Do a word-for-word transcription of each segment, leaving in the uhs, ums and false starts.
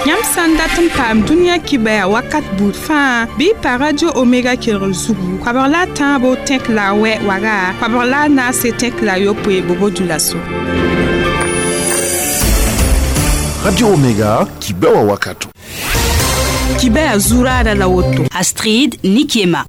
Yam sandat pam dunia kibaya wakat bout fa bi pa radio Omega Kelro Zugu. Kwabarla tambo tek la we waga. Kwabarla na se tek la yo pwe bobo du lasso. Radio Omega kibawa wakatu. Kibaya zura da la woto. Astrid Nikiema.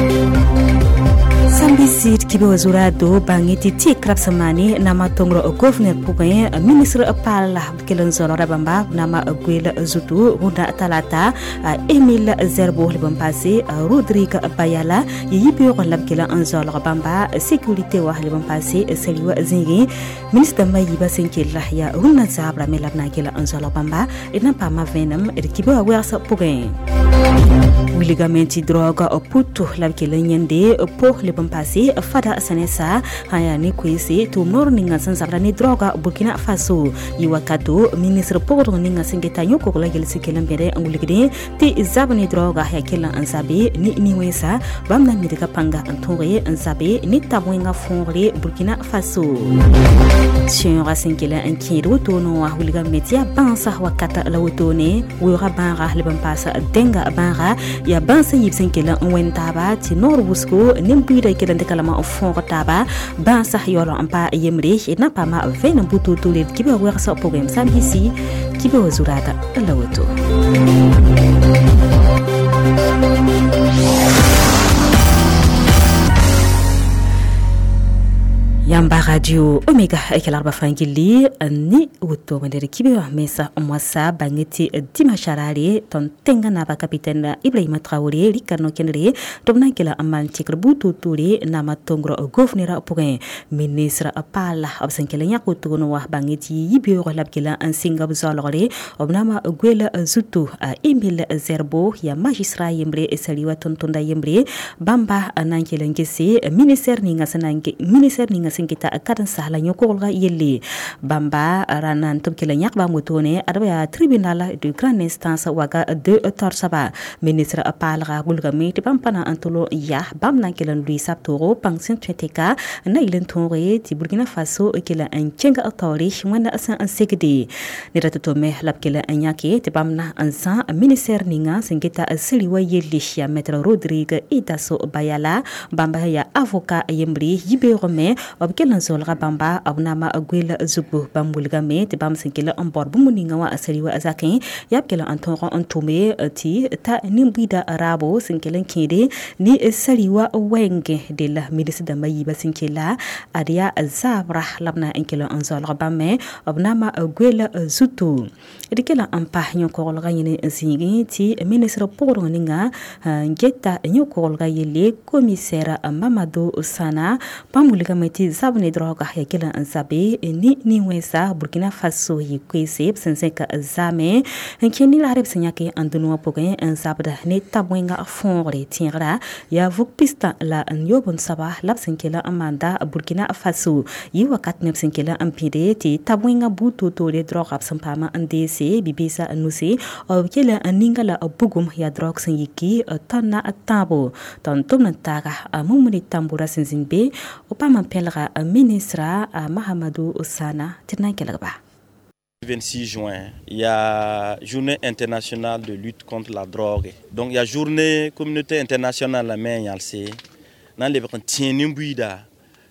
Sambisit kibawa zura do bangiti ti krap samani nama tongro governor pugaye ministre apala kelan zolo rabamba nama gwela zutu hunda talata Emile Zerbo libampase Rodrigue Bayala yibi ko labkela anzolo rabamba sécurité wa libampase seliwa zingi ministre mayiba senkela ya runa zabra melabna kela anzolo bamba ina pama venam kibawa wersa pugaye Wiligamenti droga putu labkela nyende po libampase fada sanesa haya ni kwese tu morninga sansabra ni droga Burkina Faso yiwakato ministre pogro ninga singeta nyoko la gel sikela mbere anguligde ti zabani droga ya kela ansabe ni niwesa bamna midika panga antore ansabe ni tabwenga fongre Burkina Faso Shenra singela ankido tono wa wiligamenti ya bansa wakata la wotone wura banra libampasa denga banra ya bansa yibsingela wentaba ti norbusko nimbuida kela kalama fond taba ban sa yolo ampa yemre na pama vena butu tole kibe wersa program samisi kibe wazurata lawoto Yamba Radio Omega ekelarba fangili ni wuto mandere kibe mesa mwasa bangeti dimasharare ton tenga na ba kapitena Ibrahima Traoré Ricardo Kenre domna kela amal tikrubutu tuli na matongro governor pour ministre apala absenkela nyakuto no wa bangeti yibi ko labkela an singa bzalore obnama gwela zutu Emile Zerbo ya magistrat yembre esaliwa tontonda yembre bamba anankela ngese ministère ninga sanange ministère ninga kita akadan sahla nyokolga yelle bamba ranan tobkela nyak ba motone adaba tribunal de grande instance waga de torsaba ministre apalga gulga meti pampana antolo ya bamna kelan lui saptoro pangsin treteka na ilen tore ti Burkina Faso kela anchenga autori wanda asan ansekde ni ratato me labkela anyake ti bamna ansa ministère ninga singita seliwa yelle ya maître Rodrigue Idaso Bayala bamba ya avocat yembri yiberome kelan zolga bamba abnama gwela zubu bambulga me te bam sinkela ombor bumuninga wa asaliwa azakin yap kela antoro antume ti ta nimbida arabo sinkelen kede ni saliwa wenge de la ministre de mayiba sinkela adia zabra labna enkela anzolga bamme abnama gwela zutu edikela ampa nyokolga yene zingi ti ministre poroninga ngeta nyokolga yele commissaire Mamadou Sana bambulga meti sabne droga ya kila ansabe ni niwesa Burkina Faso yikwese sensenka zame nkeni la rep senyake andunwa pogen ansabda ne tabwenga fondre tingra ya vukpista la nyobon saba lapsenkela amanda Burkina Faso yi wakat nepsenkela ampide ti tabwenga butu to le droga sampama ndese bibisa nusi o kela aningala bugum ya droga senyiki tonna atabo ton tomna taga amumuni tambura senzinbe opama pelra ministre Mahamadou Osana Tirna Kelaba. vingt-six juin, il y a journée internationale de lutte contre la drogue. Donc il y a journée communauté internationale la main yalse. Dans les tiens buida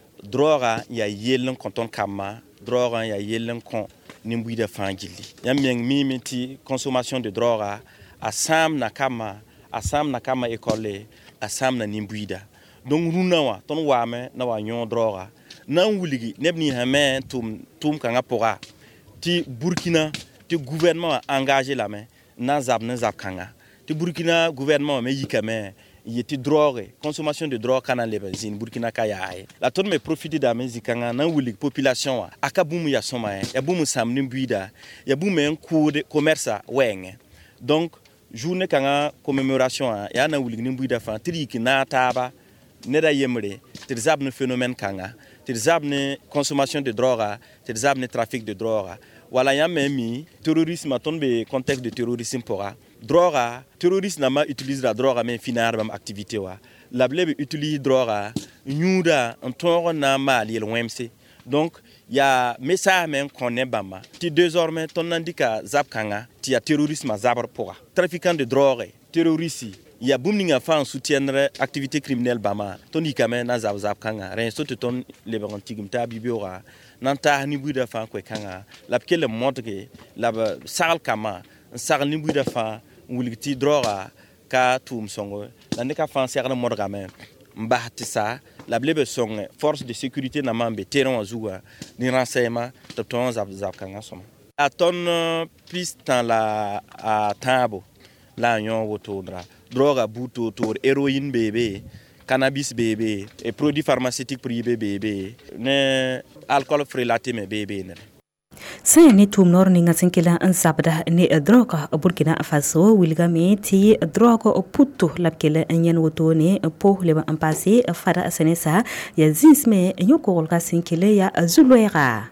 droga il y a yellen konton kama, droga il y a yellen kon nimbuida fangili. Il y a mieng mimiti consommation de droga à sam na kama, à sam na kama école, à sam na nimbuida. Donc runawa ton wame na wa nyon droga. Nan wuligi nebni hame tum tum kanga pora ti Burkina ti gouvernement engagé la main na zab na zab kanga ti Burkina gouvernement me yikame yeti drogue consommation de drogue kana le benzine Burkina kaya la ton me profiter da men zikanga nan wulig population wa akabumu ya soma ya bumu samni buida ya bumu en cours de commerce wenge donc journée kanga commémoration ya na wulig ni buida fa tri ki na taba neda yemre ti zab no phénomène kanga Tirzabne consommation de drogue, tirzabne trafic de drogue. Voilà y a même terrorisme à tomber contexte de terrorisme pora. Drogue, terroriste n'a pas utilisé la drogue mais finir même activité wa. La blebe utilise drogue, nyuda en ton na mal y donc ya mesa men connaît bama ti désormais ton indica zap kanga ti ya terrorisme zabar poa trafiquant de drogue terroriste ya boomninga fa en soutiendre activité criminelle bama ton di kamen na zap zap kanga ren so ton le bantigum ta bibiora nanta ni buida fa ko kanga la pele modke la sal kama sal ni buida fa wuliti droga ka tum songo la ne ka fa serna modgamen mbahtisa la blebe song force de sécurité na mambe terrain azuwa ni renseignement de ton zap zap kanga soma a ton piste dans la a tabo la nyon wotondra droga buto tour héroïne bébé cannabis bébé et produits pharmaceutiques privés bébé ne alcool frelaté mais bébé ne Saya ni tum nor ni ngasinkila an sabda ni droga Burkina Faso wilgame ti droga putu lapkele nyen woto ni po leba ampasi fara asenesa ya zinsme nyoko golga sinkile ya zulwera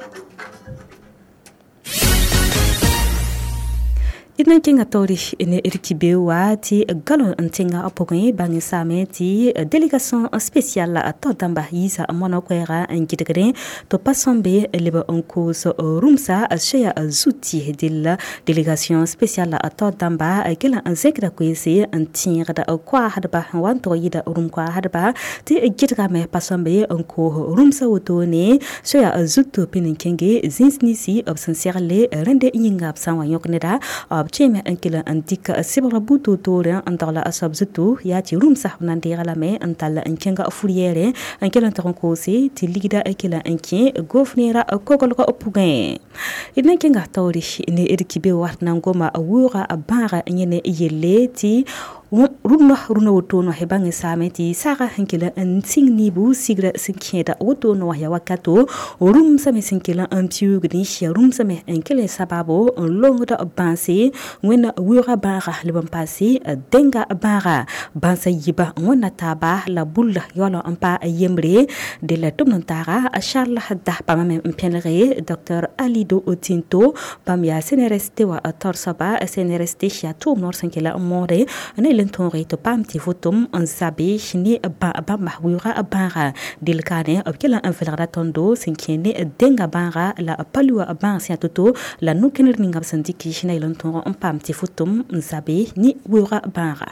Ina kinga tori ine irkibewa ti galon antinga apokoye bangi same ti délégation spéciale à Todamba yisa monokwera ngidegre to pasombe leba onko so rumsa shaya zuti dil délégation spéciale à Todamba kela anzekra kwese antinga da kwa hadba wanto yida rum kwa hadba ti gidga me pasombe onko rumsa wotone shaya zutu pininkenge zinsnisi obsensiale rende yinga absan wanyokneda cheme ankila antika sibra butu tore antala asabzutu ya ti rum sahna ndira la me antala ankenga afuriere ankila ntaronko si ti ligida ankila anki gofnera kokolko opugen ina kenga tawri ne irkibe warna ngoma awura abara nyene yele ti rumna runa wotono hebange sameti sara hankila an singni bu sigra sinkeda wotono ya wakato rum same sinkila an piu gnisha rum same enkele sababo longda banse wena wura bara lebam pasi denga bara bansa yiba wona taba la bulla yolo ampa yemre de la tumnantara charles hadda pamame mpenre docteur alido otinto pamya senereste wa torsaba senereste sha tum nor sinkila more lentonre to pamti fotum en sabi ni ba ba mahwira bara dilkane abkela enfelra tondo sinkene denga bara la palua ban siatoto la nukenir ningab sandiki shina lenton en pamti fotum en sabi ni wira bara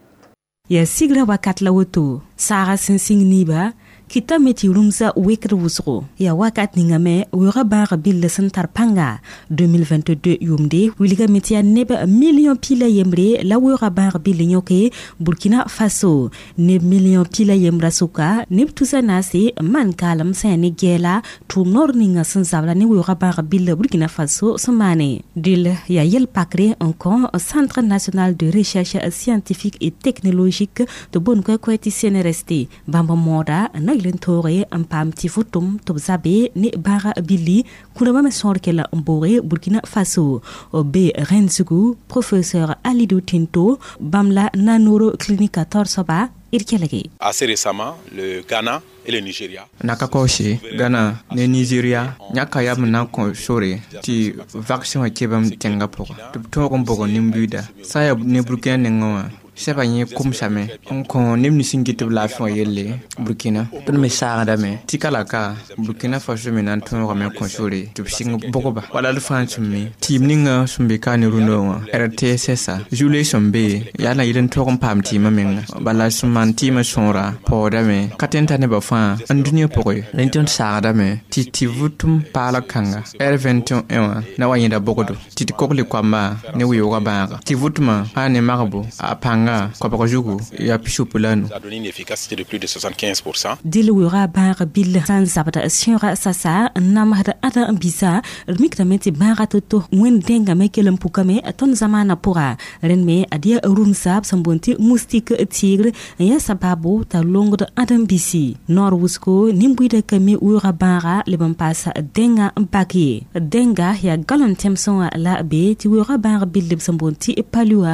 ya sigla wakat la woto sara sinsing niba kita meti rumza wekr wusro ya wakat ningame wura bar bil santar panga deux mille vingt-deux yumde wiliga meti neba million pila yemre la wura bar bil nyoke Burkina Faso ne million pila yemra suka ne tusa nasi man kalam sani gela tu nor ninga sanzabla ne wura bar bil Burkina Faso somane dil ya yel pakre encore centre national de recherche scientifique et technologique de bonne qualité Seneresti bamba moda lentore ampam ti futum to zabe ni bara bili kuna mama sorkela mbore Burkina Faso be rensugu professeur Alidou Tinto bamla nanoro clinique torsoba irkelege assez récemment le Ghana et le Nigeria nakakoshi Ghana ne Nigeria nyaka yam na ko sore ti vaccine kebam tenga poko to ko mbogo nimbuda saya ne Burkina ngwa seba nye kumsame onko nimni singite la fon yelle Burkina ton me saada me tikalaka Burkina Faso me nan ton ko me konsore to sing bokoba wala le fanchumi timninga sumbe kani runo R T S sa jule sombe yana yiden to kom pam tima menga bala suman tima sonra poda me katenta ne ba fa andunya pokoy lenton saada me titi vutum pala kanga R vingt et un na wanyida bokodo titi kokli kwamba ne wiyo ba ti vutuma ane marabo apanga kwa bakajugu ya pishupulano ça donne une efficacité de plus de soixante-quinze pour cent dilwira bar bil san sabata sura sasa namada ada bisa mikrameti bara toto wen denga mekelem pukame ton zamana pura renme adia rumsab sambonti moustique tigre ya sababu ta longo de adam bisi norwusko nimbuide kame ura bara lebam pasa denga mpaki denga ya galon temson la be ti wira bar bil sambonti palua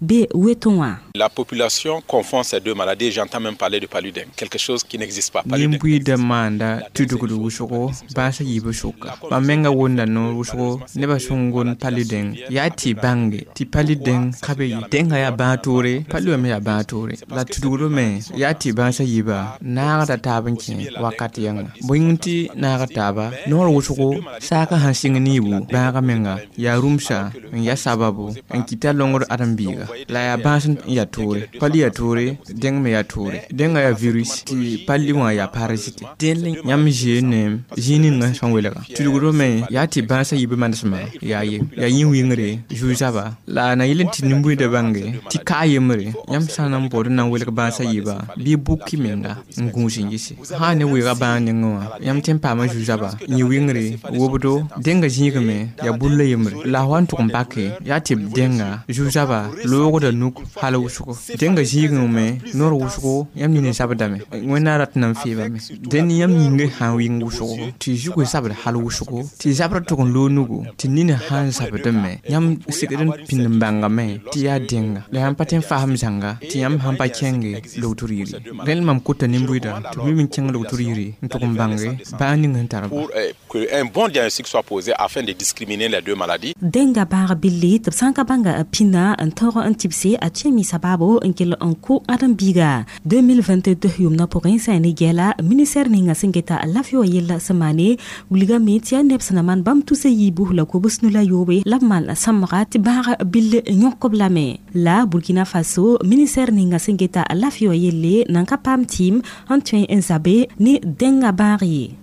be wetonwa. La population confond ces deux maladies, j'entends même parler de paludengue, quelque chose qui n'existe pas. Nimbu demanda tudugudu wusuko basa yibu suka. Mamenga wonda no wusuko neba sungun paludengue. Yati bange ti paludengue kabe denga ya batore palu me ya batore. La tudugudu me yati basa yiba na ta tabanki wakati yanga. Boyinti na taba no wusuko saka hansing nibu baga menga ya rumsa ya sababu enkita longor arambiga. La ya basa ya tore pali ya tore deng me ya tore denga ya virus ti pali wa ya parasite den nyam jene jini nga sangwela tuluguro me ya ti basa yibe mandasma ya ye ya yin wingre jujaba la na yilin ti nimbu de bange ti kaye mre nyam sanam bodo na wela basa yiba bi buki menga ngusin yisi ha ne we ga ban ngwa nyam tempa ma jujaba ni wingre wobodo denga jinga me ya bulle yimre la wan to mbake ya ti denga jujaba logo da nuk hala wusuko denga jinga me nor wusuko yam ni sabadame wena rat nam fiba me den yam yinge ha wing wusuko ti jugo sabada hala wusuko ti zabra to kon lo nugo ti nina han sabadame yam sigeden pinambanga me ti ya denga la yam paten faham zanga ti yam hampa kenge lo turiri rel mam kota nimbuida to mi min kenge lo turiri to kon bange bani ngantara pour euh, que un bon diagnostic soit posé afin de discriminer les deux maladies. Denga bar billi tabsanka banga pina antoro antipsi atchemi sababo enkelo anku arambiga deux mille vingt-deux yumna province Nigela ministère ninga singeta lafio yella samane uliga metia nepsanaman bam tuse yibu la kobusnula yobe lamal samrat bar bil nyokoblame la Burkina Faso ministère ninga singeta lafio yelle nanka pam team antwen enzabe ni denga bari.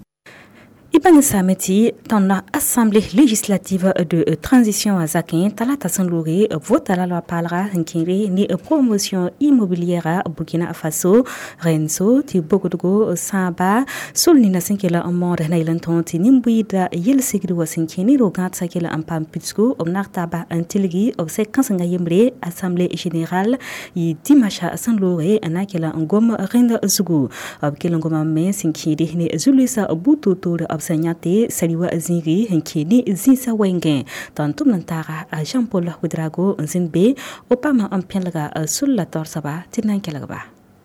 Ibang Sameti, dans l'Assemblée législative de transition à Zakin, Talata Sanlouri, vote à la loi parlera Nkiri, ni promotion immobilière à Burkina Faso, Renzo, ti Bogodogo, Samba, Sol Nina Sinkela, Amor, Nailanton, ti Nimbuida, Yel Sigri was Sinkini, Rogat Sakela, Ampam Pitsco, Omnartaba, Antilgi, of Sekansanga Yembre, Assemblée générale, y Dimacha Sanlouri, Anakela, Ngom, Renda Zugu, of Kilongoma Men, Sinkiri, ni Zulisa, Bututo, Sanyate Saliwa Ziri Henkini Zinsa Wenge Tantum Nantara a Jean-Paul Hudrago Zinbe Opama Ampialaga Sul la Torsaba Tinankelagaba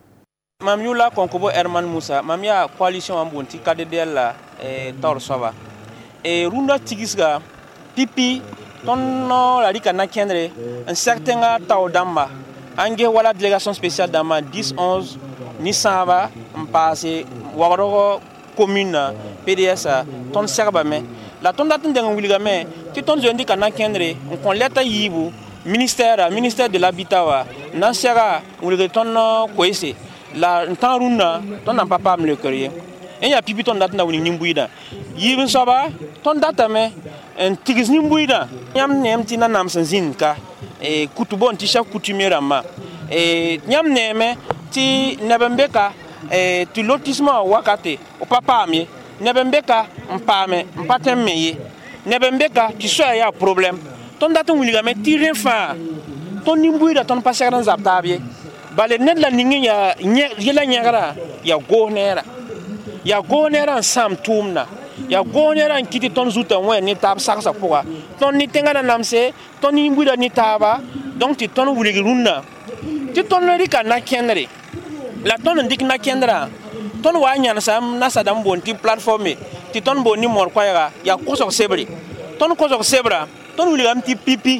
Mamula Konkobo Herman Moussa Mamia coalition Ambunti Kadedela Torsaba et Runda Tigisga Pipi Tonno la Rikana Kendre un certain Taodamba Ange Wala délégation spéciale Dama dix onze Nisava Mpasse Waro commune P D S ton serba me la ton datin de wilgame ti ton jendi kana kendre on kon leta yibu ministère ministère de l'habitat wa nan sera wilge ton ko ese la tan runa ton nan papa me le courrier en ya pipi ton datin da woni nimbuida yibin soba ton data me en tigis nimbuida nyam nem ti nanam sanzin ka e kutubon ti chef coutumier ma e nyam neme ti nebembeka et tu lotissement wakate au papa mi nebembeka mpame mpatem meye nebembeka tu sois ya problème ton daton wuliga me tirer fa ton nimbuida ton passer dans zaptabie bale net la ningi ya yela nyagara ya gonera ya gonera sam tumna ya gonera kiti ton zuta we ni tab saksa poa ton ni tenga namse ton nimbuida ni taba donc tu ton wuliga runda tu ton rika na kenre la ton ndik na kendra ton wa nyana sam na sadam bonti plateforme ti ton boni mor kwaya ya kosok sebri ton kosok sebra ton wuli am ti pipi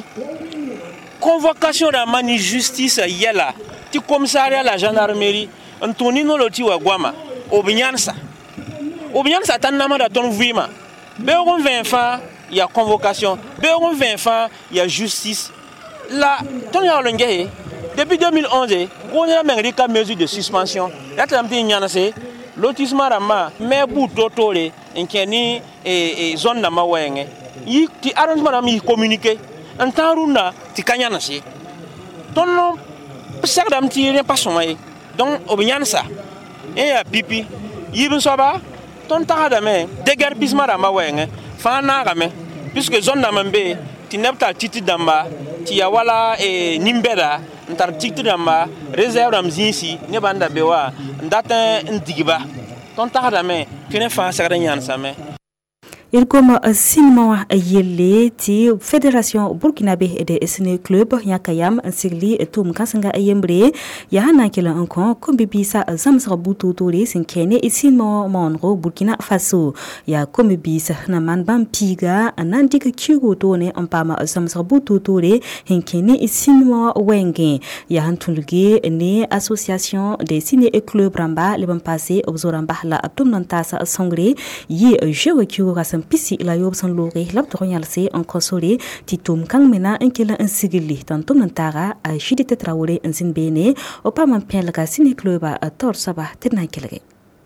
convocation da mani justice yela ti commissariat la gendarmerie antoni no loti wa gwama obinyansa obinyansa tan na da ton vima be on vingt fa ya convocation be on vingt fa ya justice la ton ya longe depuis deux mille onze, on a mis des mesures de suspension. Il y a des lotissement rama, mais bout d'autoré, inquiéni et zone de Mawenge. Il y a arrangement à communiquer. En temps où on a des canyanasi. Ton nom, c'est d'un petit rien pas sommeil. Donc, obéyansa. Et à pipi. Yibin soba, ton taradame, déguerpissement à Mawenge, fana rame, puisque zone d'Amambe, tu n'as pas titi d'amba, tu as wala et nimbeda. Ntar tikti damba réserve dam zinsi ne banda bewa ndata ndigiba ton taxada me kene fa sagada nyan same Il comme cinéma yelle ti fédération burkinabé de ciné club yakayam sigli tum kasanga ayembre ya na kila encore comme bisa zamsra butu tori sinkene cinéma monro Burkina Faso ya comme bisa na man bam piga anandika kyugo tone ampama zamsra butu tori hinkene cinéma wenge ya hantulge ne association des ciné club ramba le bam passé obzoramba la abdum nantasa songre yi jewe kyugo kasam pisi la yob san lore lab to nyalse en console titum kang mena en kila en sigili tantum nantara a shidite trawore en sin bene o pa man pen la ka ciné club a tor saba tirna kelege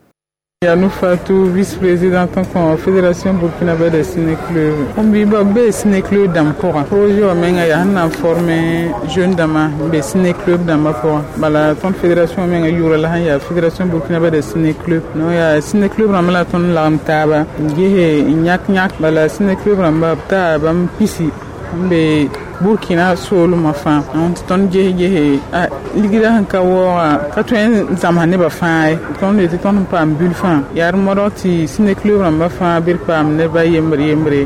Yanou Fatou, vice-présidente de la Fédération burkinabé de ciné club. On vit be ciné club d'Ampora. Projet au menga ya na formé jeune dama be ciné club d'Ampora. Bala ton fédération menga yura la ya Fédération burkinabé de ciné club. No ya ciné club ramala ton la mtaba. Ngehe nyak nyak bala ciné club ramba taba pisi. Be Burkina solo ma fa on ton je je a ligida han ka wo ka to en zamane ba fa ton le ton pa ambul fa yar moroti ciné club ramba fa bir pam ne ba yembre yembre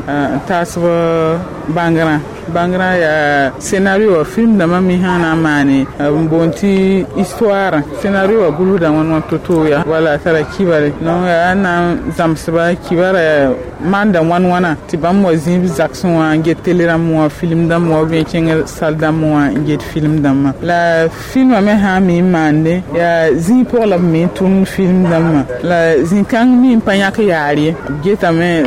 taswa bangara bangara ya scénario film da mami hana mane bonti histoire scénario bulu da won toto ya wala tara kibare no ya na zamsba kibara manda wan wana tibam mo zin zakson wa ngetelera mo film da mo bien kenge salda mo nget film dama la film me ha mi mande ya zin pour la mi tun film dama la zin kan mi panyak yari geta me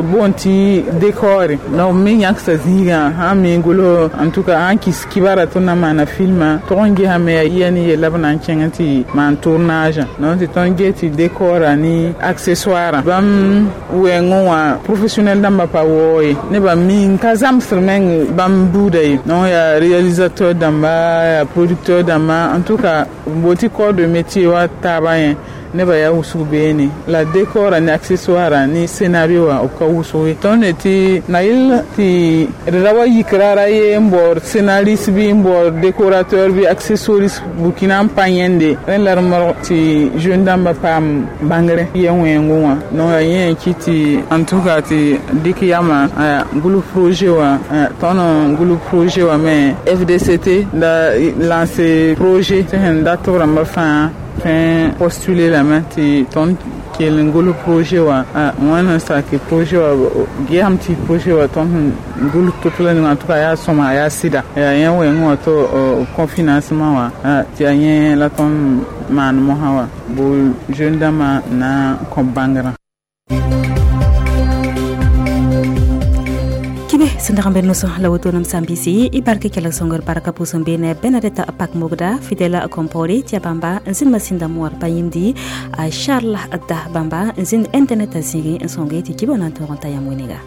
bonti décor no mi yak sa ziga ha mi ngulo en tout cas an kis kibara to na mana filma to ngi ha me yani ye labna kengati man tournage no ti ton geti décor ani accessoire bam wengo wa professionnel dama pa woy ne ba mi kazam sirmen bam budai non ya réalisateur dama ya producteur dama en tout cas boti corps de métier wa tabayen ne ba ya usubeni la décor ani accessoire ni scénario wa ka usuwe ton eti nail ti rawa yikrara ye mbor scénariste bi mbor décorateur bi accessoiriste Burkina panyende en larmo ti jeune dame pam bangre ye wengo wa non ya yen kiti en tout cas ti dikiyama ngulu projet wa ton ngulu projet wa mais F D C T da lancer projet ten datora ma fa fin postuler la main ti ton qui ngulu projet wa wana sa ki projet wa giam ti projet wa ton ngulu totula ni en tout cas ya soma ya sida ya yen we ngoto cofinancement wa ti yen la ton man mo hawa bu jeune dama na kombangara kibe sundarambe noso lawoto nam sambisi ibarke kala songor baraka pusombe ne benadeta pak mogda fidela kompori tia bamba nzin masinda muar payindi a charla da bamba nzin internet asingi nsonge ti kibona toronta ya mwenega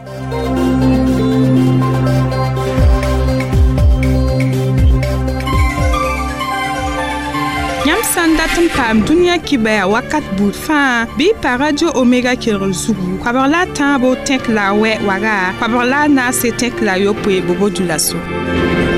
Sandatum pam dunia kibaya wakat bout fa bi pa radio Omega Kero Zugu kwabarla tambo tek la we waga kwabarla na se tek la yo pwe bobo dulaso.